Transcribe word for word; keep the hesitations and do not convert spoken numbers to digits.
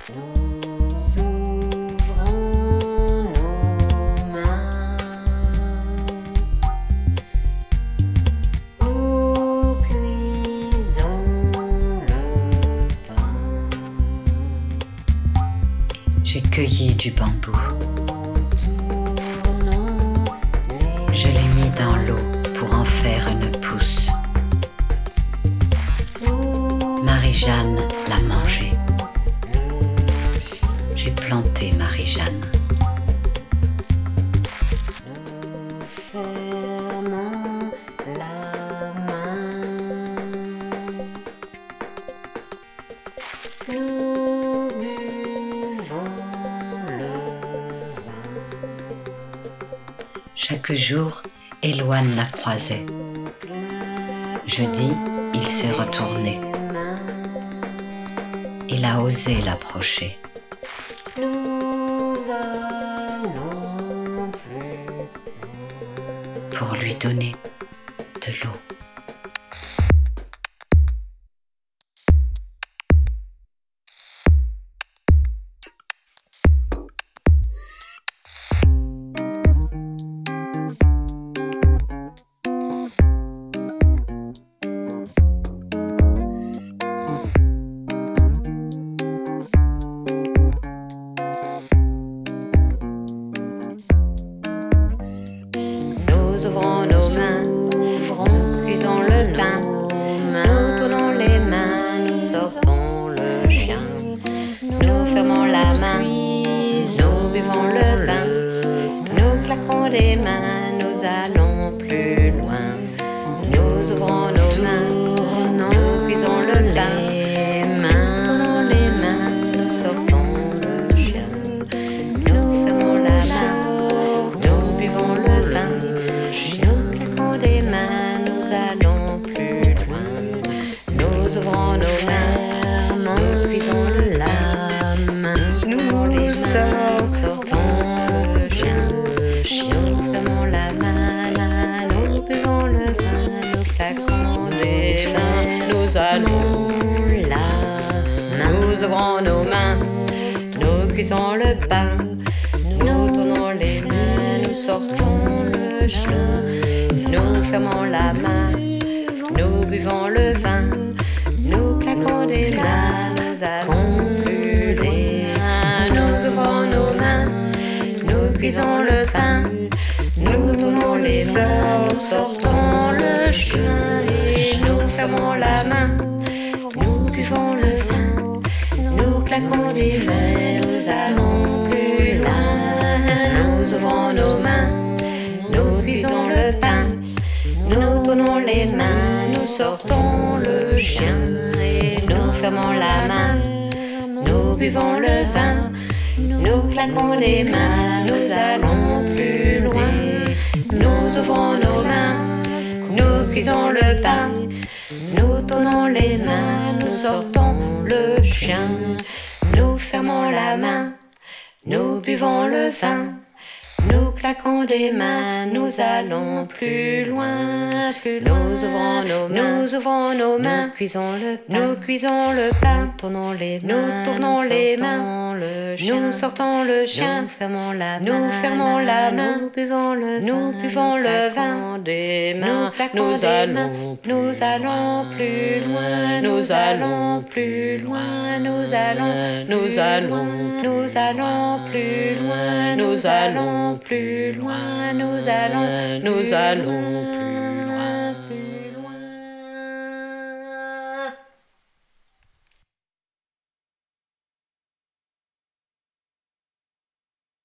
Nous ouvrons nos mains, nous cuisons le pain. J'ai cueilli du bambou. Je l'ai mis dans l'eau pour en faire une pousse. Marie-Jeanne l'a mangé. J'ai planté Marie-Jeanne. Nous fermons la main, nous buvons le vin. Chaque jour, Éloine la croisait. Jeudi, il s'est retourné. Il a osé l'approcher. Nous allons plus pour lui donner de l'eau. Nous ouvrons nos mains, ouvrons, cuisons le pain. Nous tournons les mains, nous sortons le chien. Nous fermons la main, nous buvons le vin. Nous claquons des mains, nous allons plus loin. Nous ouvrons nos mains, nous cuisons le pain. Nous tournons les mains, nous sortons le chien. Nous fermons la main, nous buvons le vin. Nous claquons des mains, nous allons plus loin. Nous ouvrons nos mains, nous cuisons le lame. Nous les mains, sortons le chien. Nous fermons la main, nous buvons le vin. Nous claquons des mains, nous allons la main. Nous ouvrons nos mains, nous cuisons le pain. Nous tournons les mains, nous sortons le chien. Nous fermons la main, nous buvons le vin. Nous claquons des mains, nous allons plus loin. Nous ouvrons nos mains, nous cuisons le pain. Nous tournons les mains, nous sortons le chien. Et nous fermons la main, nous buvons le vin. Nous claquons des mains, nous allons plus loin. Nous ouvrons nos mains, nous cuisons le pain. Nous tournons les mains, nous sortons le chien. Et nous fermons la main, nous buvons le vin. Nous claquons les mains, nous allons plus loin. Nous ouvrons nos mains, nous cuisons le pain. Nous tournons les mains, nous sortons le chien. Nous fermons la main, nous buvons le vin. Nous claquons des mains, nous allons plus loin, plus loin. Nous ouvrons nos mains, nous ouvrons nos mains, nous cuisons le pain, nous cuisons le pain, tournons les mains, nous tournons les mains, le chien, nous sortons le chien, nous fermons la main, nous fermons la main, nous buvons le, nous buvons le vin, des mains, nous allons, nous allons plus loin, nous allons plus loin, nous allons, nous allons, nous allons plus loin, nous allons plus loin, nous allons, nous allons